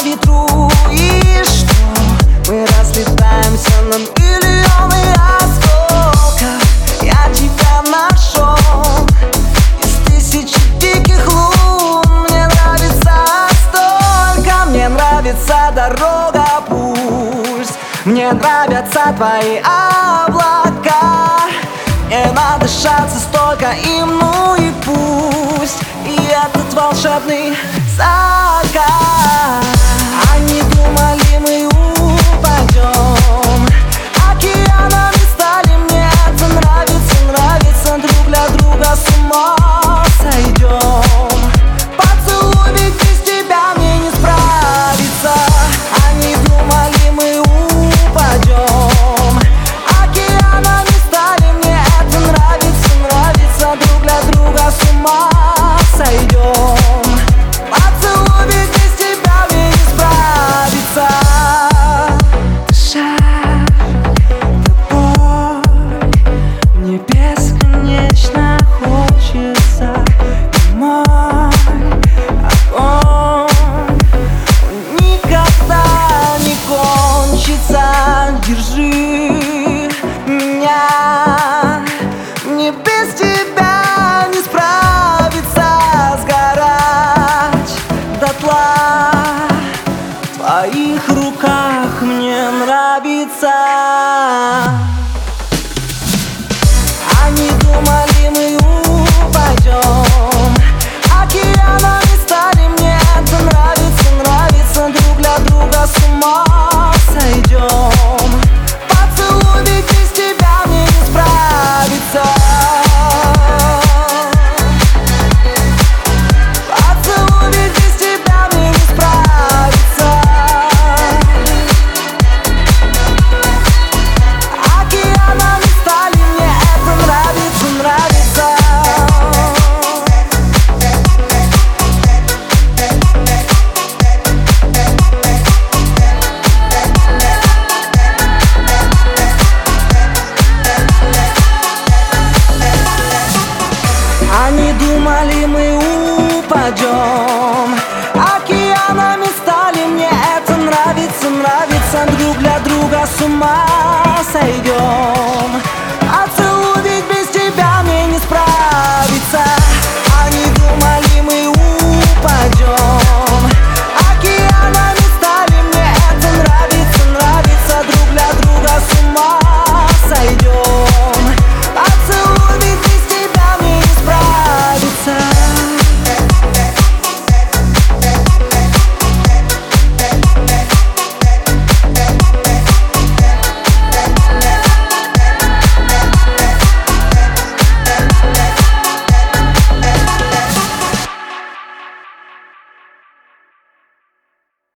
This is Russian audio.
ветру. И что? Мы разлетаемся на миллионы осколков. Я тебя нашел из тысячи диких лун. Мне нравится столько, мне нравится дорога, пусть. Мне нравятся твои облака. Не надышаться столько им, ну и пусть. И этот волшебный